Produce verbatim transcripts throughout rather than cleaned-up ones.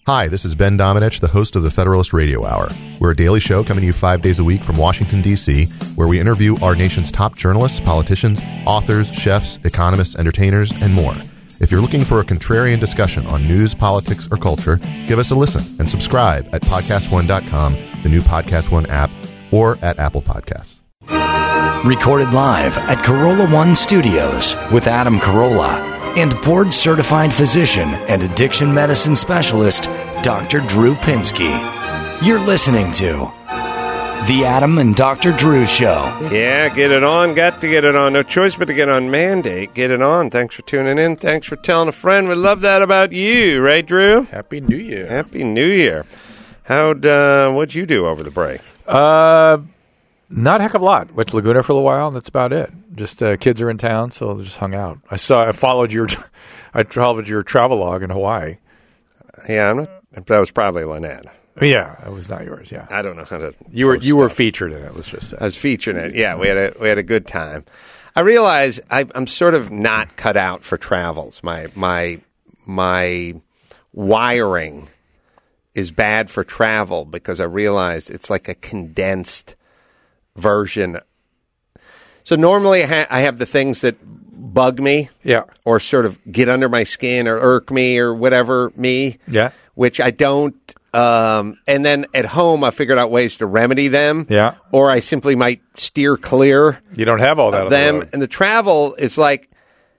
Hi, this is Ben Domenech, the host of the Federalist Radio Hour. We're a daily show coming to you five days a week from Washington, D C, where we interview our nation's top journalists, politicians, authors, chefs, economists, entertainers, and more. If you're looking for a contrarian discussion on news, politics, or culture, give us a listen and subscribe at podcast one dot com, the new Podcast One app, or at Apple Podcasts. Recorded live at Corolla One Studios with Adam Carolla and board-certified physician and addiction medicine specialist, Doctor Drew Pinsky. You're listening to The Adam and Doctor Drew Show. Yeah, get it on. Got to get it on. No choice but to get on Mandate. Get it on. Thanks for tuning in. Thanks for telling a friend. We love that about you, right, Drew? Happy New Year. Happy New Year. How'd, uh, what'd you do over the break? Uh, not a heck of a lot. Went to Laguna for a little while, and that's about it. Just uh, kids are in town, so just hung out. I saw, I followed your, I followed your travel log in Hawaii. Yeah, I'm not, that was probably Lynette. Yeah, it was not yours. Yeah, I don't know how to. You were you stuff. were featured in it. Let's just say I was featured in it. Yeah, we had a we had a good time. I realize I, I'm sort of not cut out for travels. My my my wiring is bad for travel because I realized it's like a condensed version. So normally I, ha- I have the things that bug me, yeah, or sort of get under my skin or irk me or whatever me, yeah, which I don't. Um, and then at home, I figured out ways to remedy them. Yeah. Or I simply might steer clear. You don't have all that of on them. The road. And the travel is like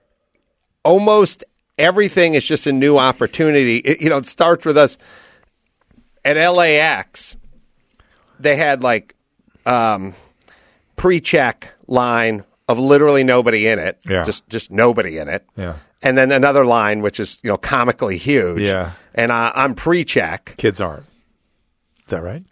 almost everything is just a new opportunity. It, you know, it starts with us at L A X. They had like um, pre-check line of literally nobody in it. Yeah. Just just nobody in it. Yeah. And then another line, which is, you know, comically huge. Yeah. And uh, I'm pre-check. Kids aren't. Is that right?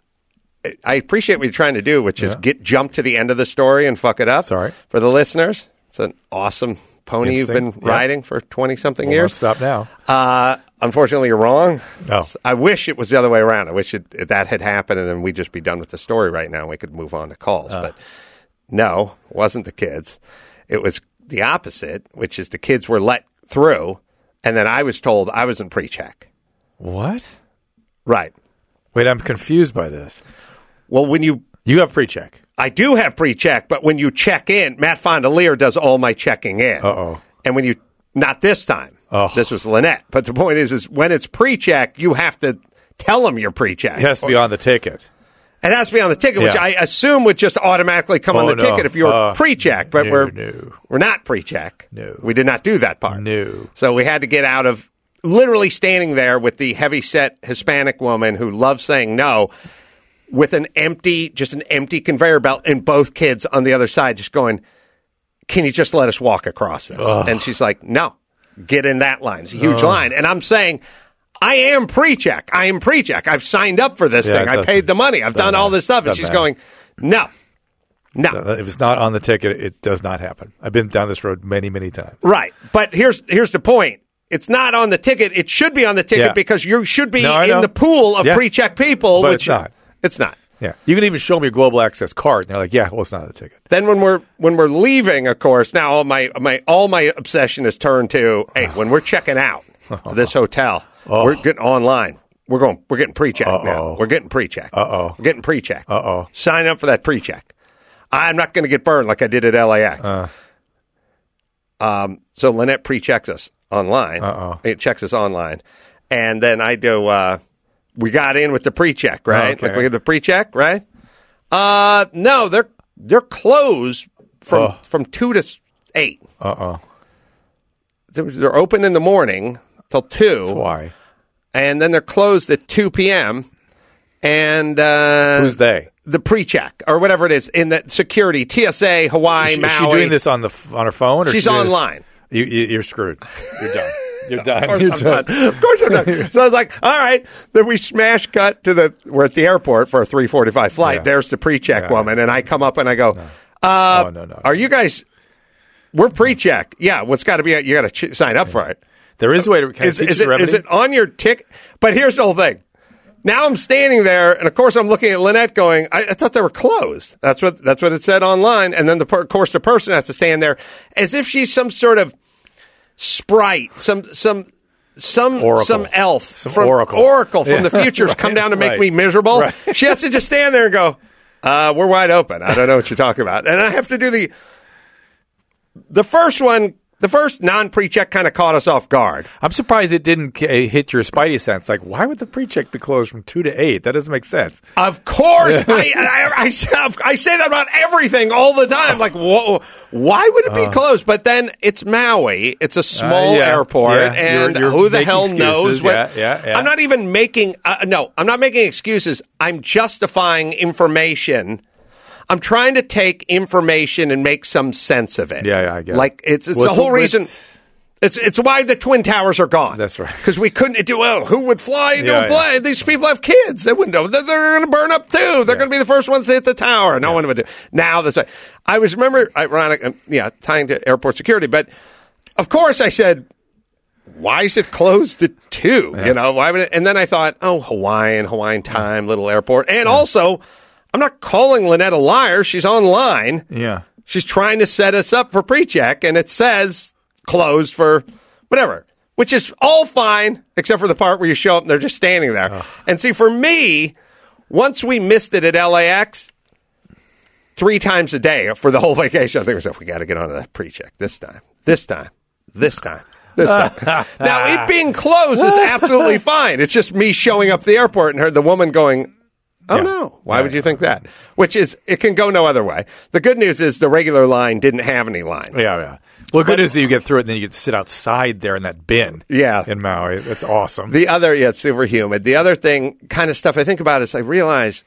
I appreciate what you're trying to do, which is Yeah. get jump to the end of the story and fuck it up. Sorry. For the listeners. It's an awesome pony Instinct. you've been Yeah. riding for twenty-something Well, years. don't stop now. Uh, unfortunately, you're wrong. Oh. I wish it was the other way around. I wish it, that had happened and then we'd just be done with the story right now and we could move on to calls. Uh. But no, it wasn't the kids. It was the opposite, which is the kids were let through. And then I was told I was in pre-check. What? Right. Wait, I'm confused by this. Well, when you... You have pre-check. I do have pre-check, but when you check in, Matt Fondelier does all my checking in. Uh-oh. And when you... Not this time. Oh. This was Lynette. But the point is, is when it's pre-check, you have to tell them you're pre-check. It has to be on the ticket. It has to be on the ticket, which Yeah. I assume would just automatically come Oh, on the no. ticket if you're Uh, pre-check. But no, we're no. we're not pre-check. No. We did not do that part. No. So we had to get out of literally standing there with the heavy-set Hispanic woman who loves saying no with an empty, just an empty conveyor belt and both kids on the other side just going, can you just let us walk across this? Ugh. And she's like, no, get in that line. It's a huge Ugh. line. And I'm saying, I am pre-check. I am pre-check. I've signed up for this Yeah, thing. it I doesn't- paid the money. I've done doesn't all this stuff. And doesn't she's matter. going, no, no. If it's not on the ticket, it does not happen. I've been down this road many, many times. Right. But here's here's the point. It's not on the ticket. It should be on the ticket Yeah. because you should be No, I in know. the pool of Yeah. pre-check people. But which it's not. It's not. Yeah, you can even show me a global access card, and they're like, "Yeah, well, it's not on the ticket." Then when we're when we're leaving, of course, now all my my all my obsession is turned to, hey, when we're checking out of this hotel, Oh. we're getting online. We're going. We're getting pre-check Uh-oh. now. We're getting pre-check. Uh oh. We're getting pre-check. Uh oh. Sign up for that pre-check. I'm not going to get burned like I did at L A X. Uh. Um, so Lynette pre-checks us online. Uh-oh. It checks us online. And then I do, uh, we got in with the pre-check, right? Okay. Like we get the pre-check, right? Uh, no, they're, they're closed from, Oh. from two to eight. Uh oh. They're, they're open in the morning till two. That's why. And then they're closed at two p.m. And, uh, Who's they? the pre-check or whatever it is in the security, T S A, Hawaii, Is she, Maui. is she doing this on the f- on her phone? Or She's she doing this- online. You, you, you're screwed. You're done. You're done. Of course You're I'm done. done. Of course I'm done. So I was like, all right. Then we smash cut to the, we're at the airport for a three forty-five flight. Yeah. There's the pre-check Yeah. woman. And I come up and I go, uh, Oh, no, no. are you guys, we're pre-check. Yeah. What's got to be, you got to ch- sign up for it. There is a way to kind Is, of teach is, the it, remedy. is it on your ticket? But here's the whole thing. Now I'm standing there, and of course I'm looking at Lynette going, I, I thought they were closed. That's what that's what it said online. And then, the, per, of course, the person has to stand there as if she's some sort of sprite, some some some Oracle. some elf Some from Oracle. Oracle from Yeah. the future's Right, come down to make right. me miserable. Right. She has to just stand there and go, uh, we're wide open. I don't know what you're talking about. And I have to do the the first one. The first non-pre-check kind of caught us off guard. I'm surprised it didn't k- hit your spidey sense. Like, why would the pre-check be closed from two to eight? That doesn't make sense. Of course, I, I, I, I say that about everything all the time. Like, whoa, why would it be closed? But then it's Maui. It's a small Uh, yeah, airport, yeah. and You're- you're who the making hell knows? excuses. What, Yeah, yeah, yeah. I'm not even making. Uh, no, I'm not making excuses. I'm justifying information. I'm trying to take information and make some sense of it. Yeah, yeah, I get it. Like it's, it's Well, the it's whole a- reason. it's- It's it's why the Twin Towers are gone. That's right. Because we couldn't do well. Who would fly? Yeah, Don't yeah. fly. These people have kids. They wouldn't know. They're, they're going to burn up too. They're Yeah. going to be the first ones to hit the tower. No one would do. Now this. I was remember ironic. um, Yeah, tying to airport security. But of course, I said, why is it closed at two? Yeah. You know why would it? And then I thought, oh, Hawaiian, Hawaiian time, little airport, and also, I'm not calling Lynette a liar. She's online. Yeah. She's trying to set us up for pre-check, and it says closed for whatever, which is all fine, except for the part where you show up and they're just standing there. Ugh. And see, for me, once we missed it at L A X, three times a day for the whole vacation, I think to myself, we got to get onto that pre-check this time, this time, this time. This time. Now, it being closed is absolutely fine. It's just me showing up at the airport and heard the woman going, oh, Yeah. no. Why Right. would you think that? Which is, it can go no other way. The good news is the regular line didn't have any line. Yeah, yeah. Well, good is that you get through it, and then you get to sit outside there in that bin. Yeah. In Maui. That's awesome. The other, yeah, it's super humid. The other thing, kind of stuff I think about is I realize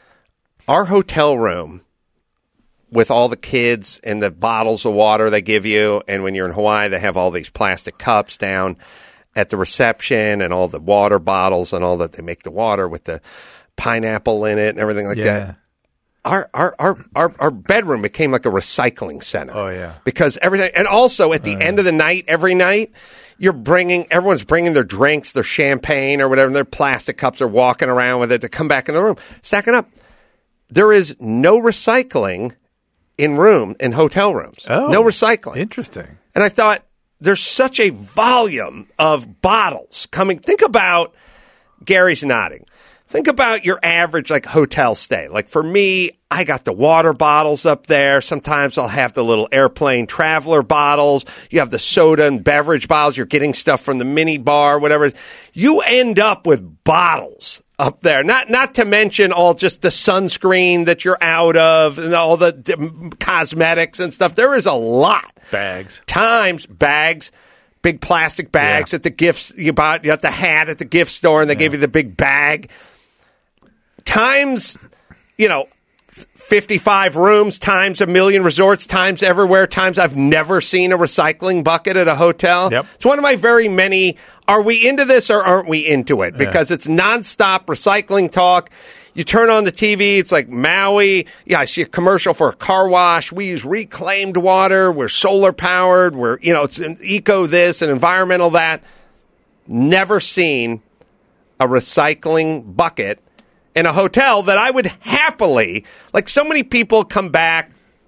our hotel room with all the kids and the bottles of water they give you, and when you're in Hawaii, they have all these plastic cups down at the reception and all the water bottles and all that. They make the water with the pineapple in it and everything like yeah. that. Our, our our our our bedroom became like a recycling center. Oh, yeah. Because everything, and also at the end of the night, every night, you're bringing everyone's bringing their drinks, their champagne or whatever, and their plastic cups are walking around with it to come back in the room, stacking up. There is no recycling in room in hotel rooms. Oh, no recycling. Interesting. And I thought there's such a volume of bottles coming. Think about Gary's nodding. Think about your average like hotel stay. Like for me, I got the water bottles up there. Sometimes I'll have the little airplane traveler bottles. You have the soda and beverage bottles. You're getting stuff from the mini bar, whatever. You end up with bottles up there. Not not to mention all just the sunscreen that you're out of and all the d- cosmetics and stuff. There is a lot. Bags. Times, bags. Big plastic bags Yeah. at the gifts you bought. You got the hat at the gift store, and they gave you the big bag. Times, you know, fifty-five rooms, times a million resorts, times everywhere, times I've never seen a recycling bucket at a hotel. Yep. It's one of my very many. Are we into this or aren't we into it? Because it's nonstop recycling talk. You turn on the T V, it's like Maui. Yeah, I see a commercial for a car wash. We use reclaimed water. We're solar powered. We're, you know, it's an eco this and environmental that. Never seen a recycling bucket in a hotel that I would happily, like so many people come back,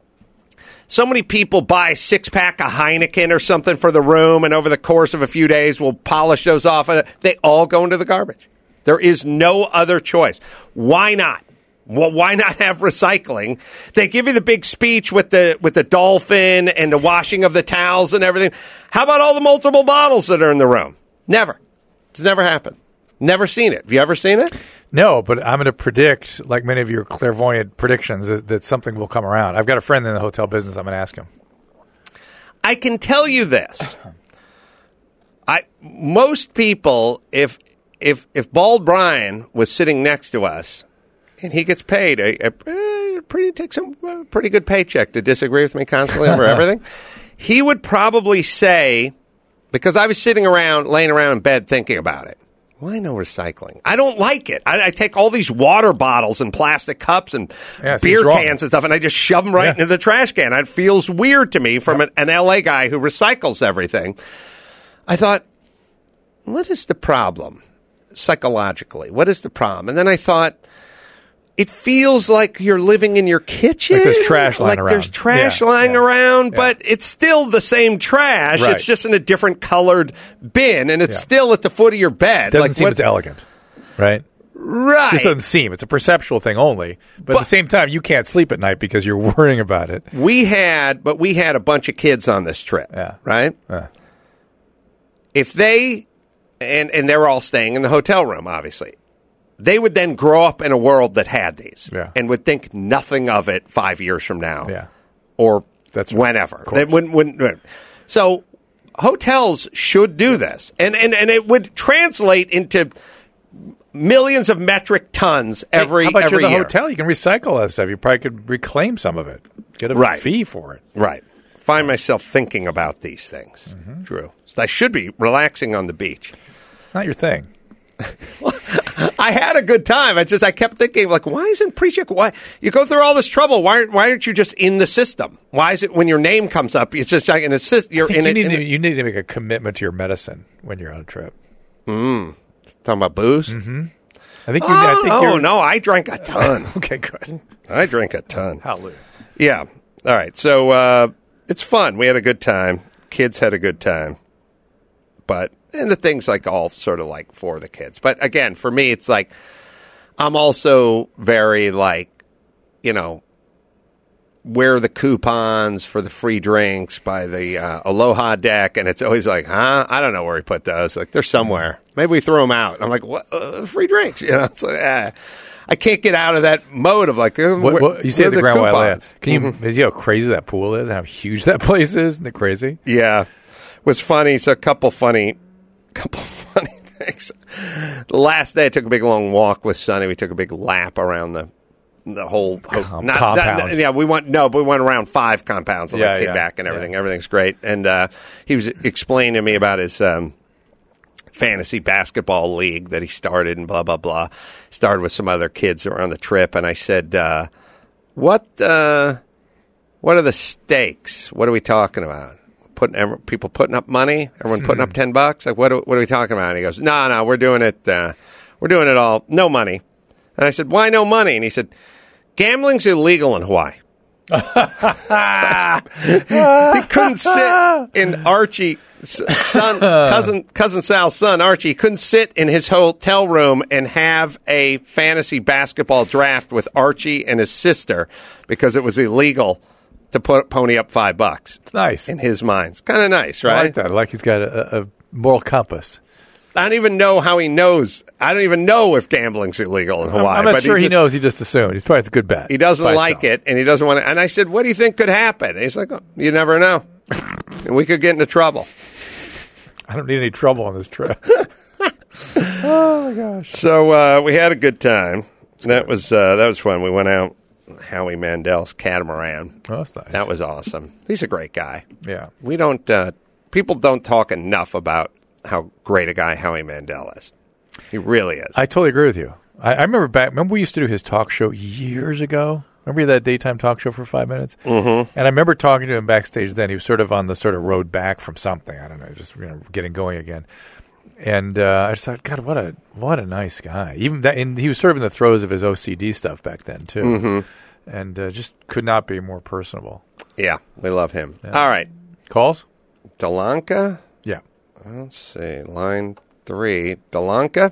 so many people buy a six-pack of Heineken or something for the room, and over the course of a few days, we'll polish those off. They all go into the garbage. There is no other choice. Why not? Well, why not have recycling? They give you the big speech with the with the dolphin and the washing of the towels and everything. How about all the multiple bottles that are in the room? Never. It's never happened. Never seen it. Have you ever seen it? No, but I'm going to predict, like many of your clairvoyant predictions, that, that something will come around. I've got a friend in the hotel business. I'm going to ask him. I can tell you this. I most people, if if if Bald Brian was sitting next to us, and he gets paid a, a, a pretty takes some a pretty good paycheck to disagree with me constantly over everything, he would probably say, because I was sitting around, laying around in bed thinking about it. Why no recycling? I don't like it. I, I take all these water bottles and plastic cups and Yeah, it beer seems wrong. cans and stuff, and I just shove them right Yeah. into the trash can. It feels weird to me from an, an L A guy who recycles everything. I thought, what is the problem psychologically? What is the problem? And then I thought, it feels like you're living in your kitchen. Like there's trash lying like around. there's trash Yeah, lying yeah, around, yeah. but it's still the same trash. Right. It's just in a different colored bin, and it's Yeah. still at the foot of your bed. Doesn't like, seem what- as elegant, right? Right. It just doesn't seem. It's a perceptual thing only. But, at But- the same time, you can't sleep at night because you're worrying about it. We had, but we had a bunch of kids on this trip, Yeah. right? Uh, If they, and, and they're all staying in the hotel room, obviously. They would then grow up in a world that had these Yeah. and would think nothing of it five years from now yeah. or That's right. whenever. Of course. They wouldn't, wouldn't, so hotels should do this. And, and, and it would translate into millions of metric tons every, How about every you're the year. hotel? You can recycle that stuff. You probably could reclaim some of it. Get a Right. fee for it. Right. Find myself thinking about these things, Mm-hmm. Drew. So I should be relaxing on the beach. Not your thing. I had a good time. I just I kept thinking, like, why isn't pre-check? Why you go through all this trouble? Why aren't why aren't you just in the system? Why is it when your name comes up, it's just like an assist? You're I think in you, it. need in to, it- you need to make a commitment to your medicine when you're on a trip. Talking about booze? Mm-hmm. I think you. I Oh, think no, you're, no, I drank a ton. Okay, good. I drink a ton. Hallelujah. Yeah. All right. So uh, it's fun. We had a good time. Kids had a good time. But and the things like all sort of like for the kids. But again, for me, it's like I'm also very like, you know, where are the coupons for the free drinks by the uh, Aloha deck? And it's always like, huh? I don't know where he put those. Like they're somewhere. Maybe we throw them out. I'm like, what? Uh, free drinks? You know, it's like, ah. I can't get out of that mode of like, uh, What, where- what, you say where at the are Grand Wailea. coupons? Can you, you know how crazy that pool is? How huge that place is? Isn't it crazy? Yeah, it was funny. So a couple funny, couple funny things. The last day, I took a big long walk with Sonny. We took a big lap around the the whole ho- Com- not, compound. not- yeah, we went no, but we went around five compounds and Yeah, then came yeah, back and everything. yeah. Everything's great. And uh, he was explaining to me about his. Um, fantasy basketball league that he started and blah, blah, blah. Started with some other kids that were on the trip. And I said, uh, what, uh, what are the stakes? What are we talking about? Putting every, people putting up money? Everyone putting up ten bucks? Like, what, are- what are we talking about? And he goes, no, no, we're doing it, uh, we're doing it all. No money. And I said, why no money? And he said, gambling's illegal in Hawaii. He couldn't sit in Archie son cousin cousin Sal's son Archie couldn't sit in his hotel room and have a fantasy basketball draft with Archie and his sister because it was illegal to put pony up five bucks. It's nice. In his mind, it's kind of nice, I right? like that. I like he's got a, a moral compass. I don't even know how he knows. I don't even know if gambling's illegal in Hawaii. I'm, I'm not but sure he, just- knows. He just assumed. He's probably it's a good bet. He doesn't by like itself. it, and he doesn't want to. And I said, "What do you think could happen?" And he's like, oh, "You never know, and we could get into trouble." I don't need any trouble on this trip. Oh my gosh! So uh, we had a good time. That was uh, that was fun. We went out Howie Mandel's catamaran. Oh, that's nice. That was awesome. He's a great guy. yeah. We don't uh, people don't talk enough about how great a guy Howie Mandel is. He really is. I totally agree with you. I, I remember back. Remember we used to do his talk show years ago. Remember that daytime talk show for five minutes? Mm-hmm. And I remember talking to him backstage. Then he was sort of on the sort of road back from something. I don't know, just you know, getting going again. And uh, I just thought, God, what a what a nice guy. Even that, and he was sort of in the throes of his O C D stuff back then too, mm-hmm. and uh, just could not be more personable. Yeah, we love him. All right, Calls? Delanca. Yeah. Let's see, line three, Delanca.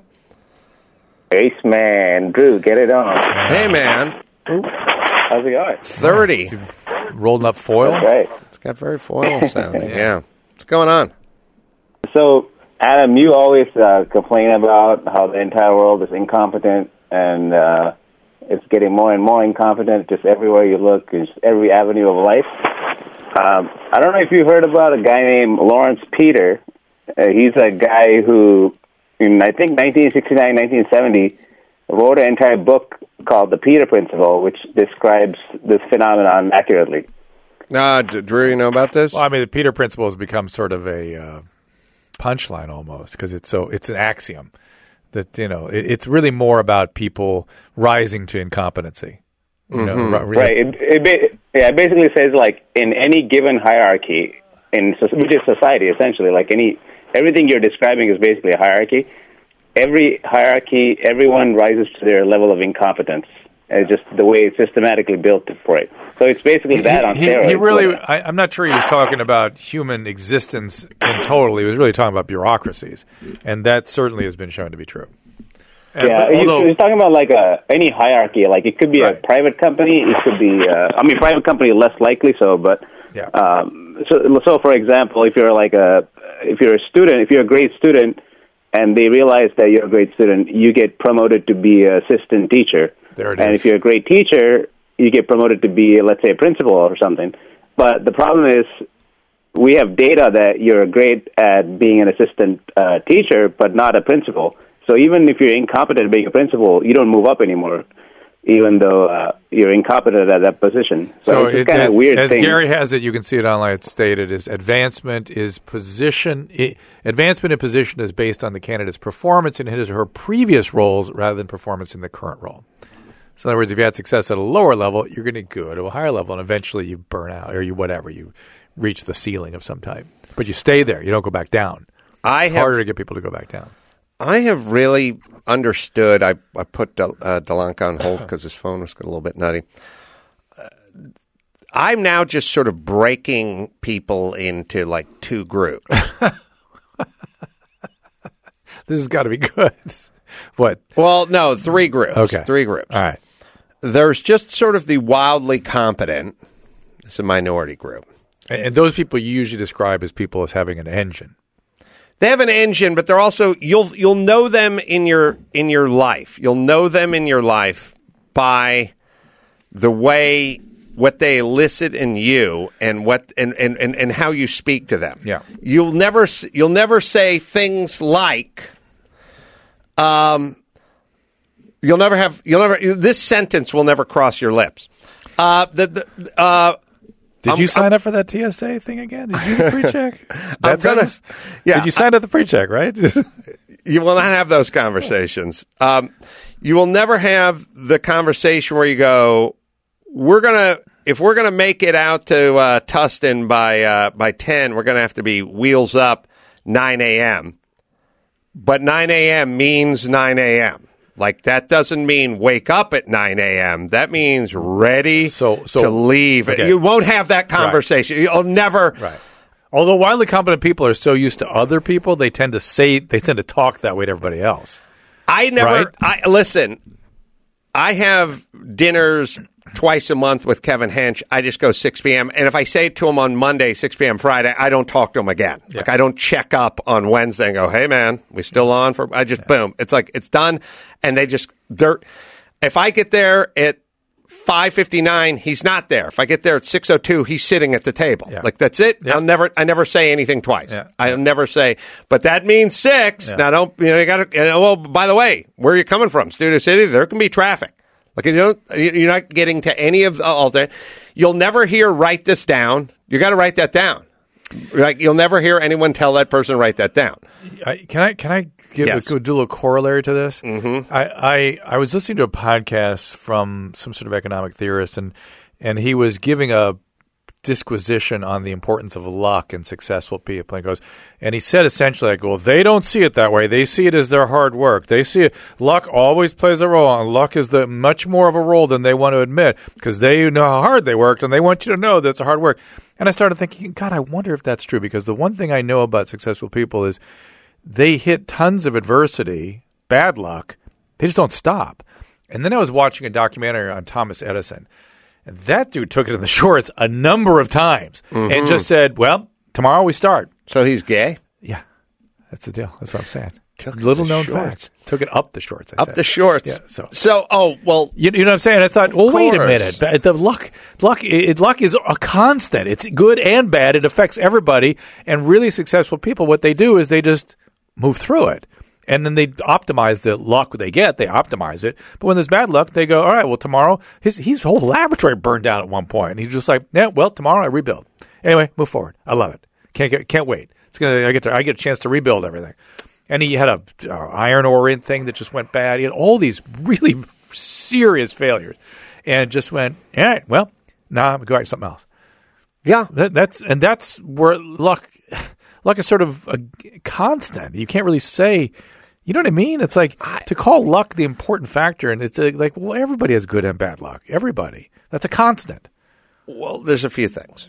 Ace man, Drew, get it on. Hey man, How's it going? thirty. Rolling up foil. That's right. It's got very foil sounding. Yeah. What's going on? So, Adam, you always uh, complain about how the entire world is incompetent, and uh, it's getting more and more incompetent just everywhere you look, just every avenue of life. Um, I don't know if you heard about a guy named Lawrence Peter. Uh, he's a guy who, in I think nineteen sixty-nine, nineteen seventy, wrote an entire book called The Peter Principle, which describes this phenomenon accurately. Uh, D- Drew, you know about this? Well, I mean, the Peter Principle has become sort of a uh, punchline almost because it's so it's an axiom that you know it, it's really more about people rising to incompetency. You know, Mm-hmm. ri- Right. It, it, ba- yeah, it basically says, like, in any given hierarchy, in so- which is society, essentially, like any everything you're describing is basically a hierarchy. Every hierarchy, everyone rises to their level of incompetence It's just the way it's systematically built for it. So it's basically that on he, steroids. He really, I, I'm not sure he was talking about human existence in total. He was really talking about bureaucracies, and that certainly has been shown to be true. And, yeah, although, he's talking about like a any hierarchy. Like it could be right. a private company. It could be, uh, I mean, private company less likely so. But yeah. um, so, so for example, if you're like a if you're a student, if you're a great student, and they realize that you're a great student, you get promoted to be an assistant teacher. There it and is. if you're a great teacher, you get promoted to be, let's say, a principal or something. But the problem is, we have data that you're great at being an assistant uh, teacher, but not a principal. So even if you're incompetent at being a principal, you don't move up anymore, even though uh, you're incompetent at that position. So, so it's it, kind of weird as thing. Gary has it, you can see it online. It's stated is advancement is position. I, advancement in position is based on the candidate's performance in his or her previous roles rather than performance in the current role. So in other words, if you had success at a lower level, you're going to go to a higher level, and eventually you burn out or you whatever you reach the ceiling of some type. But you stay there; you don't go back down. I it's have, harder to get people to go back down. I have really understood. I, I put Del, uh, Delanca on hold because his phone was a little bit nutty. Uh, I'm now just sort of breaking people into like two groups. This has got to be good. What? Well, no, three groups. Okay. Three groups. All right. There's just sort of the wildly competent. It's a minority group. And those people you usually describe as people as having an engine. They have an engine, but they're also you'll you'll know them in your in your life. You'll know them in your life by the way what they elicit in you and what and, and, and, and how you speak to them. Yeah. You'll never you'll never say things like um you'll never have you'll never this sentence will never cross your lips. Uh the, the uh Did I'm, you sign I'm, up for that T S A thing again? Did you do the pre-check? I'm gonna, yeah. Did you sign up the pre-check, right? You will not have those conversations. Um, you will never have the conversation where you go, we're going to, if we're going to make it out to uh, Tustin by uh, by ten, we're going to have to be wheels up nine a.m. But nine a.m. means nine a.m. Like, that doesn't mean wake up at nine a.m. That means ready so, so, to leave. Okay. You won't have that conversation. Right. You'll never. Right. Although wildly competent people are so used to other people, they tend to say, they tend to talk that way to everybody else. I never, right? I listen, I have dinners twice a month with Kevin Hench. I just go six p.m. And if I say it to him on Monday, six p.m. Friday, I don't talk to him again. Yeah. Like, I don't check up on Wednesday and go, hey, man, we still on? for? I just, yeah. boom. It's like, it's done. And they just, they're, if I get there at five fifty-nine, he's not there. If I get there at six oh two, he's sitting at the table. Yeah. Like, that's it. Yeah. I'll never, I never say anything twice. Yeah. I'll never say, but that means six. Yeah. Now, don't, you know, you got to, you know, well, by the way, where are you coming from? Studio City? There can be traffic. Like, you don't, you're not getting to any of all that. You'll never hear, write this down. You got to write that down. Like, you'll never hear anyone tell that person, write that down. I, can I, can I give yes. a, do a little corollary to this? Mm-hmm. I, I, I was listening to a podcast from some sort of economic theorist, and, and he was giving a disquisition on the importance of luck in successful people. And he goes, and he said essentially, like, well, they don't see it that way. They see it as their hard work. They see it. Luck always plays a role, and luck is the much more of a role than they want to admit because they know how hard they worked, and they want you to know that's a hard work. And I started thinking, God, I wonder if that's true, because the one thing I know about successful people is they hit tons of adversity, bad luck. They just don't stop. And then I was watching a documentary on Thomas Edison. And that dude took it in the shorts a number of times mm-hmm. and just said, well, tomorrow we start. So he's gay? Yeah. That's the deal. That's what I'm saying. Took Little known shorts. fact. Took it up the shorts. I up said. the shorts. Yeah. So, so oh, well. You, you know what I'm saying? I thought, well, wait a minute. The luck, luck, it, luck is a constant. It's good and bad. It affects everybody. And really successful people, what they do is they just move through it. And then they optimize the luck they get. They optimize it. But when there's bad luck, they go, all right, well, tomorrow, his his whole laboratory burned down at one point. And he's just like, yeah, well, tomorrow I rebuild. Anyway, move forward. I love it. Can't get, can't wait. It's gonna. I get to, I get a chance to rebuild everything. And he had a uh, iron ore thing that just went bad. He had all these really serious failures, and just went, all right, well, now nah, I'm going to something else. Yeah, that, that's and that's where luck. Luck is sort of a constant. You can't really say You know what I mean? It's like to call luck the important factor, and it's like, well, everybody has good and bad luck. Everybody. That's a constant. Well, there's a few things.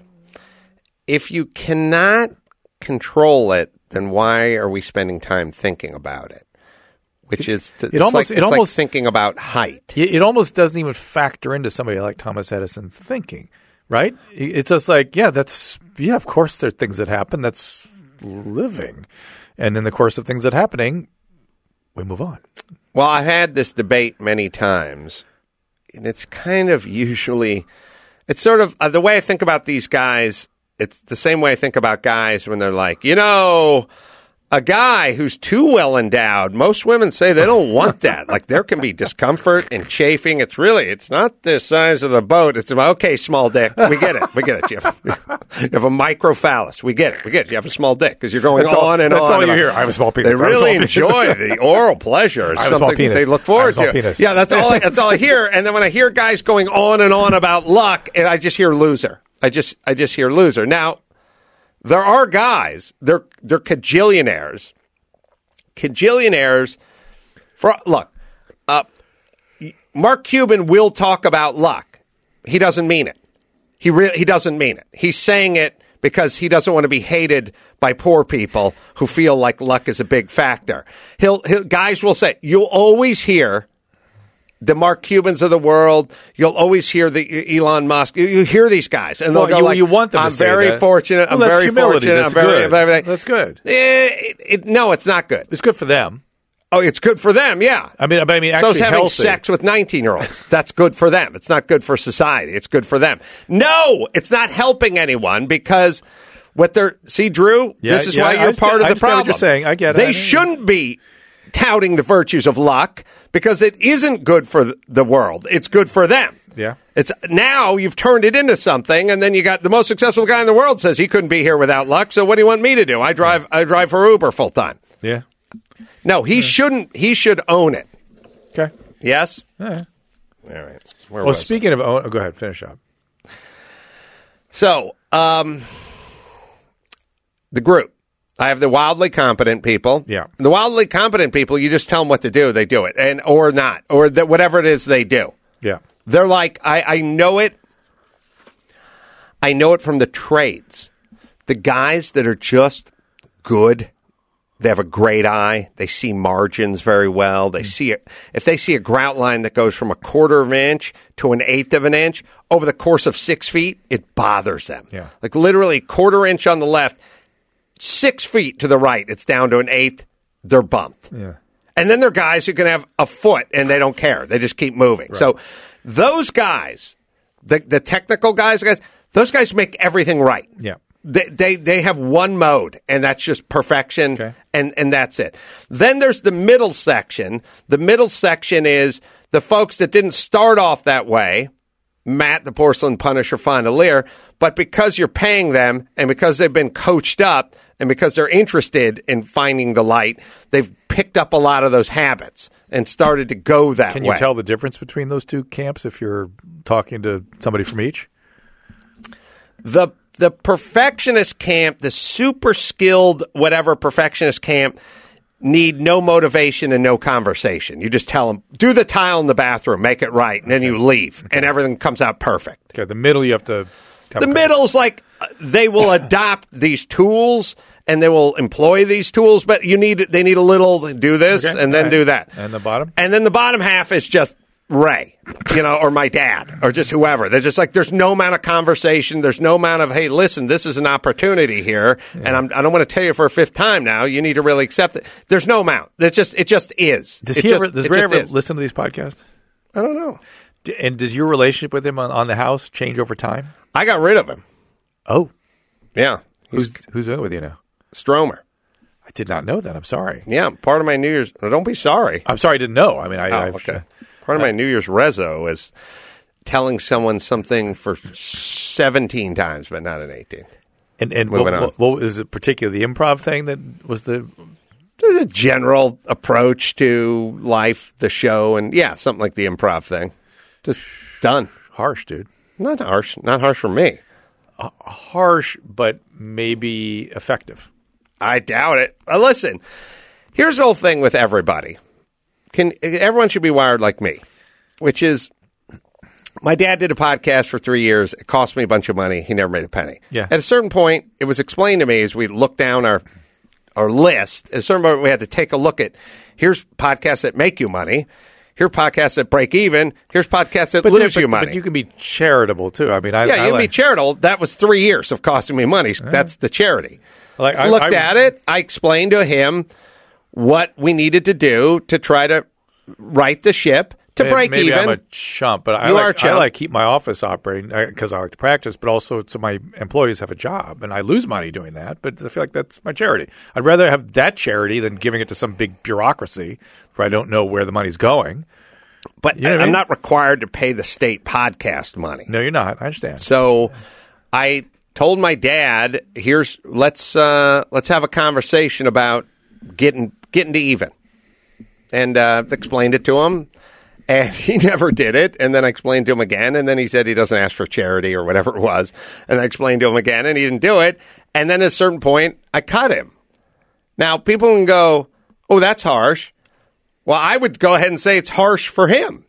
If you cannot control it, then why are we spending time thinking about it? Which is to, it it's almost like, it it's almost like thinking about height. It, it almost doesn't even factor into somebody like Thomas Edison's thinking, right? It's just like, yeah, that's yeah, of course there are things that happen. That's living, and in the course of things that are happening, we move on. Well, I've had this debate many times, and it's kind of usually, it's sort of uh, the way I think about these guys. It's the same way I think about guys when they're like, you know, a guy who's too well endowed, most women say they don't want that. Like there can be discomfort and chafing. It's really, it's not the size of the boat. It's about, okay, small dick. We get it. We get it. You have, you have a microphallus. We get it. We get it. You have a small dick because you're going that's on all, and that's on. That's all you about, hear. I have a small penis. They really enjoy the oral pleasure. It's I have a small something penis. they look I forward have a small to. penis. Yeah, that's all, I, that's all I hear. And then when I hear guys going on and on about luck, and I just hear loser. I just, I just hear loser. Now, there are guys, they're, they're cajillionaires. Cajillionaires, for look, uh, Mark Cuban will talk about luck. He doesn't mean it. He re- he doesn't mean it. He's saying it because he doesn't want to be hated by poor people who feel like luck is a big factor. He'll, he'll guys will say, you'll always hear the Mark Cubans of the world. You'll always hear the Elon Musk. You, you hear these guys, and they'll well, go you, like, you want them I'm to say very that. fortunate. Well, I'm that's very humility. fortunate. That's I'm very, good. very, That's good. It, it, no, it's not good. It's good for them. Oh, it's good for them, yeah. I mean, but I mean, so actually is having healthy. sex with nineteen-year-olds. That's good for them. It's not good for society. It's good for them. No, it's not helping anyone because what they're... See, Drew, Yeah, this is yeah, why I you're understand- part of I the understand problem. what you're saying. I get it. They I mean- shouldn't be touting the virtues of luck because it isn't good for th- the world. It's good for them. Yeah. It's now you've turned it into something, and then you got the most successful guy in the world says he couldn't be here without luck. So what do you want me to do? I drive. I drive for Uber full time. Yeah. No, he shouldn't. He should own it. Okay. Yes. All right. All right. Where Well, was I? speaking of, oh, go ahead, finish up. So, um, the group. I have the wildly competent people. Yeah. The wildly competent people, you just tell them what to do, they do it, and or not, or that whatever it is they do. Yeah. They're like, I, I know it. I know it from the trades. The guys that are just good, they have a great eye. They see margins very well. They see it. If they see a grout line that goes from a quarter of an inch to an eighth of an inch over the course of six feet, it bothers them. Yeah. Like literally quarter inch on the left, six feet to the right, it's down to an eighth. They're bumped. Yeah. And then there are guys who can have a foot and they don't care. They just keep moving. Right. So those guys, the the technical guys, guys, those guys make everything right. Yeah. They, they they have one mode, and that's just perfection, Okay. and, and that's it. Then there's the middle section. The middle section is the folks that didn't start off that way, Matt, the Porcelain Punisher Fondelier, but because you're paying them, and because they've been coached up, and because they're interested in finding the light, they've picked up a lot of those habits and started to go that way. Can you tell the difference between those two camps if you're talking to somebody from each? The the perfectionist camp, the super skilled whatever perfectionist camp, need no motivation and no conversation. You just tell them, do the tile in the bathroom, make it right, and then you leave, and everything comes out perfect. Okay, the middle you have to... Have The a- middle's like uh, they will adopt these tools and they will employ these tools, but you need they need a little do this Okay, and then all right. do that. And the bottom? And then the bottom half is just Ray, you know, or my dad, or just whoever. They're just like, there's no amount of conversation. There's no amount of, hey, listen, this is an opportunity here, Yeah. and I'm, I don't want to tell you for a fifth time now. You need to really accept it. There's no amount. It just, it just is. Does it he just, ever, does it Ray just ever is. listen to these podcasts? I don't know. D- And does your relationship with him on, on the house change over time? I got rid of him. Oh. Yeah, Who's who's in with you now? Stromer. I did not know that. I'm sorry. Yeah, part of my New Year's. Well, don't be sorry. I'm sorry I didn't know. I mean, I... Oh, I've- okay. Part of my New Year's rezo is telling someone something for seventeen times, but not an eighteenth. And, and Moving what, on. what, what was it particularly the improv thing that was the... There's a general approach to life, the show, and yeah, something like the improv thing. Just done. Harsh, dude. Not harsh. Not harsh for me. Harsh, but maybe effective. I doubt it. Uh, listen, Here's the whole thing with everybody. Can everyone should be wired like me, which is my dad did a podcast for three years. It cost me a bunch of money. He never made a penny. Yeah. At a certain point, it was explained to me as we looked down our our list. At a certain point, we had to take a look at here's podcasts that make you money. Here's podcasts that break even. Here's podcasts that But, lose but, you money. but you can be charitable too. I mean, I yeah, I you can like, be charitable. That was three years of costing me money. That's the charity. Like, I I- looked I- at it. I explained to him what we needed to do to try to right the ship to Maybe- break maybe even. I'm a chump, but I You like, are a chump. I like keep my office operating because I like to practice, but also so my employees have a job, and I lose money doing that. But I feel like that's my charity. I'd rather have that charity than giving it to some big bureaucracy where I don't know where the money's going. but You know what I I'm mean? not required to pay the state podcast money. No, you're not. I understand. So I told my dad, "Here's let's uh, let's have a conversation about getting getting to even," and uh, explained it to him. And he never did it. And then I explained to him again. And then he said he doesn't ask for charity or whatever it was. And I explained to him again, and he didn't do it. And then at a certain point, I cut him. Now, people can go, oh, that's harsh. Well, I would go ahead and say it's harsh for him.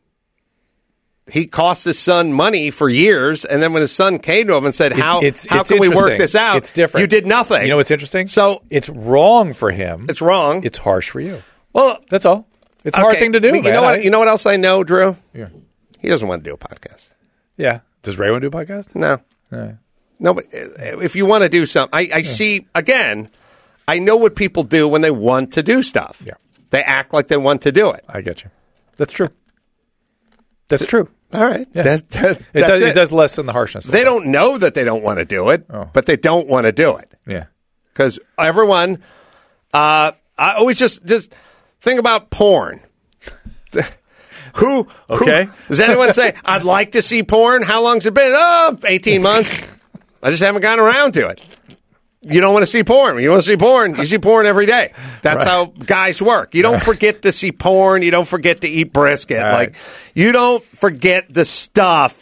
He cost his son money for years. And then when his son came to him and said, how, It's- how it's can we work interesting. this out? It's different. You did nothing. You know what's interesting? So it's wrong for him. it's wrong. It's harsh for you. well, That's all. It's a hard okay, thing to do. You man. know I- what? You know what else I know, Drew? Yeah. He doesn't want to do a podcast. Yeah. Does Ray want to do a podcast? No. Yeah. No, but if you want to do something, I, I see, again, I know what people do when they want to do stuff. Yeah. They act like they want to do it. I get you. That's true. That's true. All right. Yeah. That, that, It that's does, it. it does lessen the harshness. of They it. don't know that they don't want to do it, Oh. but they don't want to do it. Yeah. Because everyone, uh, I always just, just think about porn. Who, Okay. who does anyone say, I'd like to see porn? How long's it been? Oh, eighteen months. I just haven't gotten around to it. You don't want to see porn. You want to see porn, you see porn every day. That's Right. how guys work. You don't forget to see porn. You don't forget to eat brisket. Right. Like, you don't forget the stuff.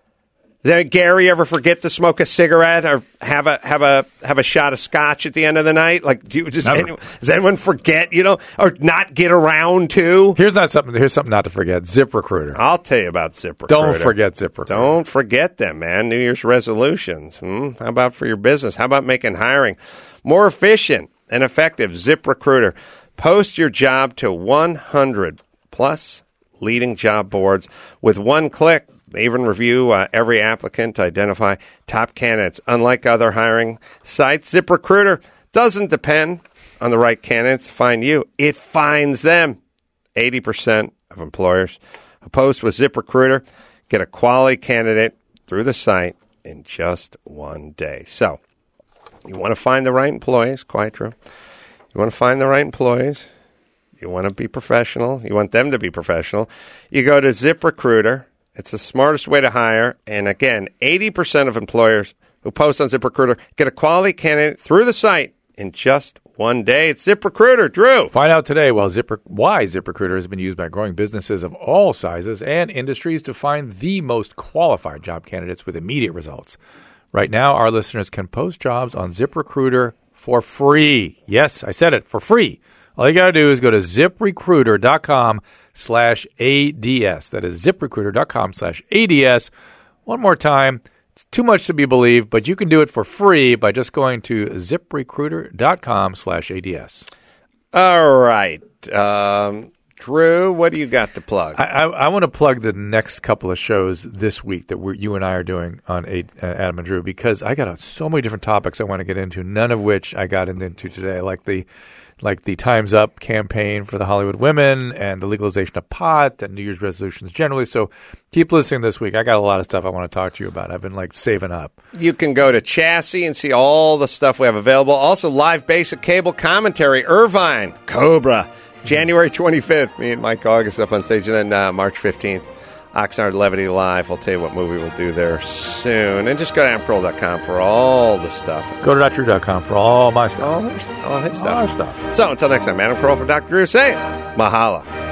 Did Gary ever forget to smoke a cigarette or have a have a have a shot of scotch at the end of the night? Like, do you just Never. anyone, does anyone forget? You know, or not get around to? Here's not something. Here's something not to forget. ZipRecruiter. I'll tell you about ZipRecruiter. Don't forget ZipRecruiter. Don't forget them, man. New Year's resolutions. Hmm? How about for your business? How about making hiring more efficient and effective? ZipRecruiter. Post your job to one hundred plus leading job boards with one click. They even review uh, every applicant to identify top candidates. Unlike other hiring sites, ZipRecruiter doesn't depend on the right candidates to find you. It finds them. eighty percent of employers who post with ZipRecruiter get a quality candidate through the site in just one day. So, you want to find the right employees, quite true. You want to find the right employees. You want to be professional. You want them to be professional. You go to ZipRecruiter. It's the smartest way to hire. And again, eighty percent of employers who post on ZipRecruiter get a quality candidate through the site in just one day. It's ZipRecruiter. Drew. Find out today while Zipper, why ZipRecruiter has been used by growing businesses of all sizes and industries to find the most qualified job candidates with immediate results. Right now, our listeners can post jobs on ZipRecruiter for free. Yes, I said it, for free. All you got to do is go to ZipRecruiter.com slash ADS. That is ZipRecruiter.com slash ADS. One more time. It's too much to be believed, but you can do it for free by just going to ZipRecruiter.com slash ADS. All right. Um, Drew, what do you got to plug? I, I, I want to plug the next couple of shows this week that we're, you and I are doing on a, uh, Adam and Drew, because I got uh, so many different topics I want to get into, none of which I got into today, like the like the Time's Up campaign for the Hollywood women and the legalization of pot and New Year's resolutions generally. So keep listening this week. I got a lot of stuff I want to talk to you about. I've been like saving up. You can go to Chassis and see all the stuff we have available. Also, live basic cable commentary, Irvine, Cobra, January twenty-fifth. Me and Mike August up on stage. And then uh, March fifteenth, Oxnard Levity Live. We'll tell you what movie we'll do there soon. And just go to adam carolla dot com for all the stuff. Go to Doctor Drew dot com for all my stuff. All, his, all his All our stuff. stuff. So until next time, Adam Carolla for Doctor Drew saying, Mahala.